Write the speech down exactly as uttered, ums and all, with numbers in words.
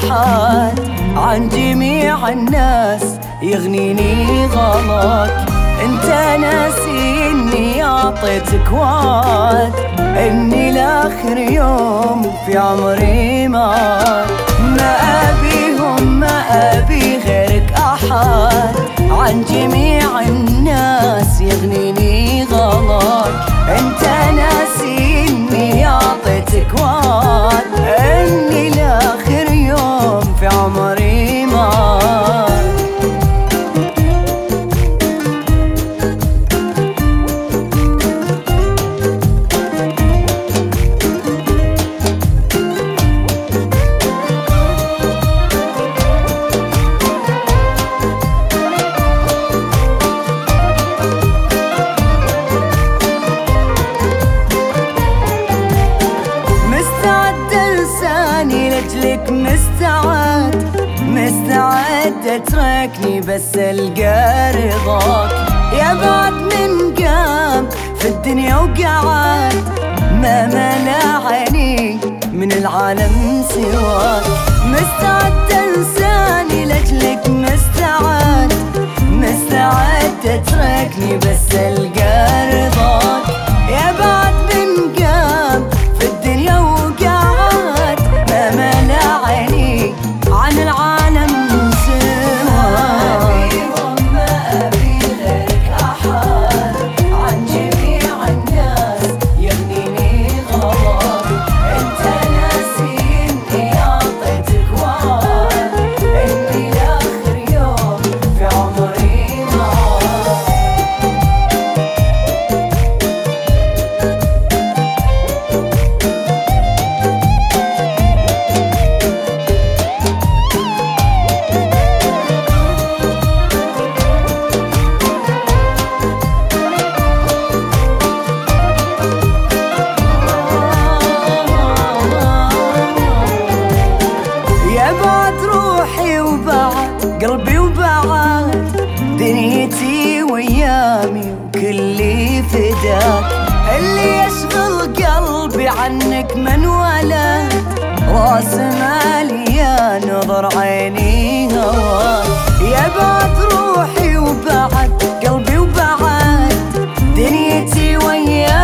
أحد عن جميع الناس يغنيني غلاك. انت ناسي اني اعطيتك وعد اني لاخر يوم في عمري معاك. ما ابيهم ما ابي غيرك احد عن جميع الناس يغنيني غلاك. انت ناسي اني اعطيتك وعد اني لاخر يوم في عمري معاك. لك مستعد مستعد اتركني بس القى رضاك. يا بعد من قام في الدنيا وقعد ما ملا عيني من العالم سواك. مستعد انساني لاجلك مستعد مستعد اتركني بس القى رضاك. يا بعد من قام في الدنيا وقعد ما ملا عيني عن العالم سواك. ما أبي غيرك أحد عن جميع الناس يغنيني غلاك. أنت ناسي إني أعطيتك وعد إني لآخر يوم في عمري معاك. قلبي وبعد دنيتي ويامي وكلي فداك. اللي يشغل قلبي عنك من ولد راس مالي يا نظر عيني هواك. يا بعد روحي وبعد قلبي وبعد دنيتي ويامي